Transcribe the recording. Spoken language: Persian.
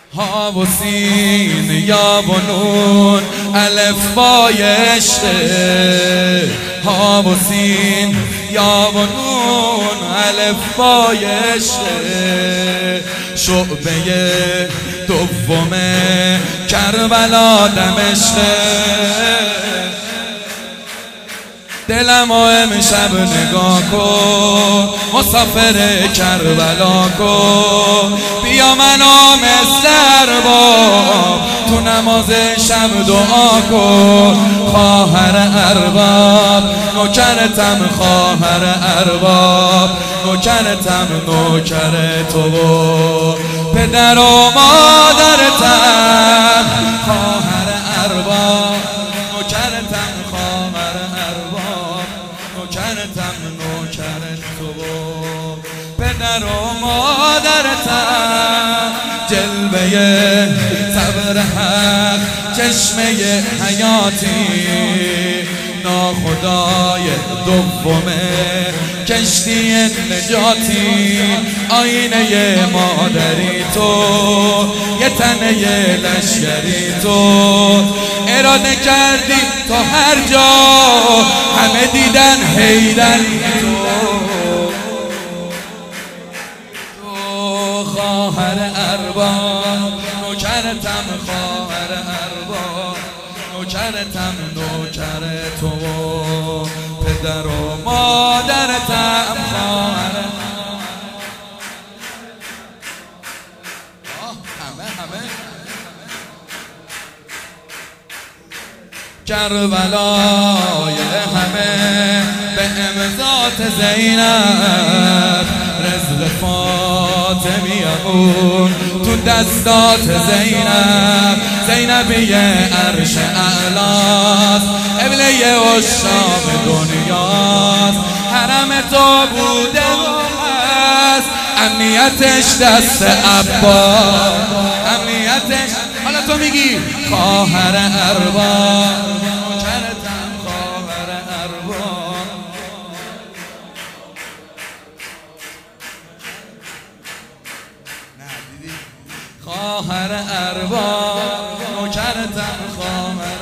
ها و سین یا و نون الف بای عشقه، ها و سین یا و نون الف بای عشقه. شعبه دوم کربلا دمشقه، دلم و امشب نگاه کن مسافر کربلا کن. بیا منو مثل ارباب تو نماز شب دعا کن. خواهر ارباب نوکرتم، خواهر ارباب نوکرتم، نوکر تو و پدر و مادرتم. خواهر ارباب نوکرتم، خواهر ارباب نوکرتم، نوکر تو و پدر و مادرتم. جلوه صبر حق چشمه حیاتی، ناخدای دومه کشتی نجاتی. آینه مادری تو، یه تنه لشکری تو. اراده کردی تا هر جا همه دیدن حیدری تو. خواهر ارباب نوکرتم، خواهر ارباب نوکرتم، نوکر تو پدر و مادرتم. خواهر همه کربلای همه به امضات زینب، رزق فاطمیمون تو دستات زینب. زینبی عرش اعلاست، قبله عشاق دنیاست. حرم تو بوده و هست، امنیتش دست عباس، امنیتش. حالا تو میگی خواهر ارباب نوکرتم، خواهر ارباب. خواهر ارباب نوکرتم، خواهر